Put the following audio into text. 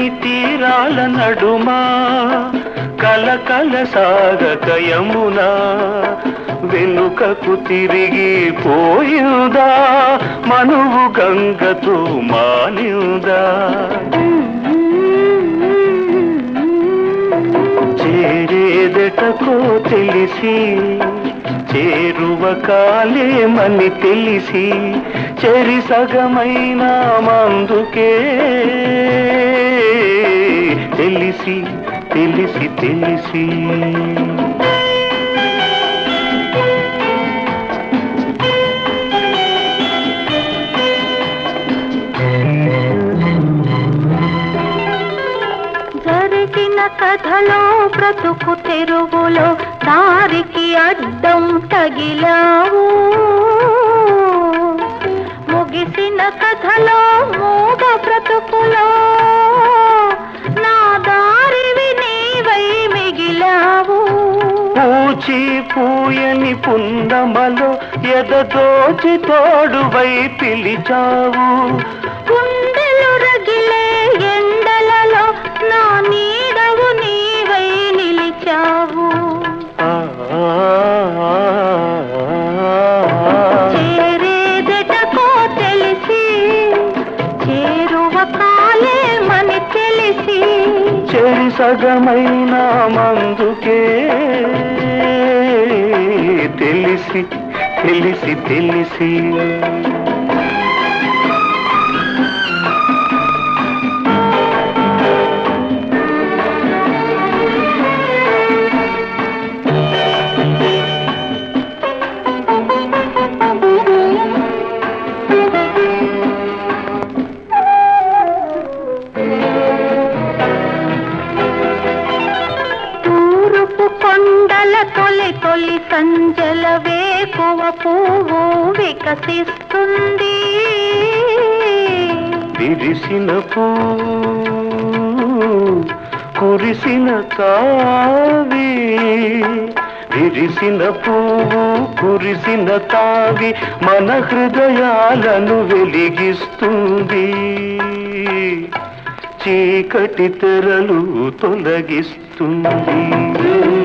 తీరాల నడుమా కలకల సాగక యమునా వెనుకకు తిరిగి పోయిందా మనువు గంగతో మానిందా చేరేదటకో తెలిసి చేరువ కాలేమని తెలిసి చెరి సగమైన మందుకే తెలిసి తెలిసి తెలిసి జరిగిన కథలో బ్రతుకు తెరుగులో దారికి అడ్డం తగిలావు ముగిసిన కథలో మూగ బ్రతుకులో నా దారివి నీవై మిగిలావు పూచి పూయని పుందమలో ఎదదోచి తోడువై పిలిచావు గుండెలు రగిలే ఎండలలో నా నీడవు నీవై నిలిచావు చేరేదటకో తెలిసి చేరువ కాలేమని తెలిసి చెరి సగమైన మందుకే తెలిసి తెలిసి తెలిసి కొండల తొలి తొలి సంజల వేకువ పువ్వు వికసిస్తుంది విరిసిన కురిసిన తావి విరిసిన పువ్వు కురిసిన తావి మన హృదయాలను వెలిగిస్తుంది చీకటి తెరలు తొలగిస్తుంది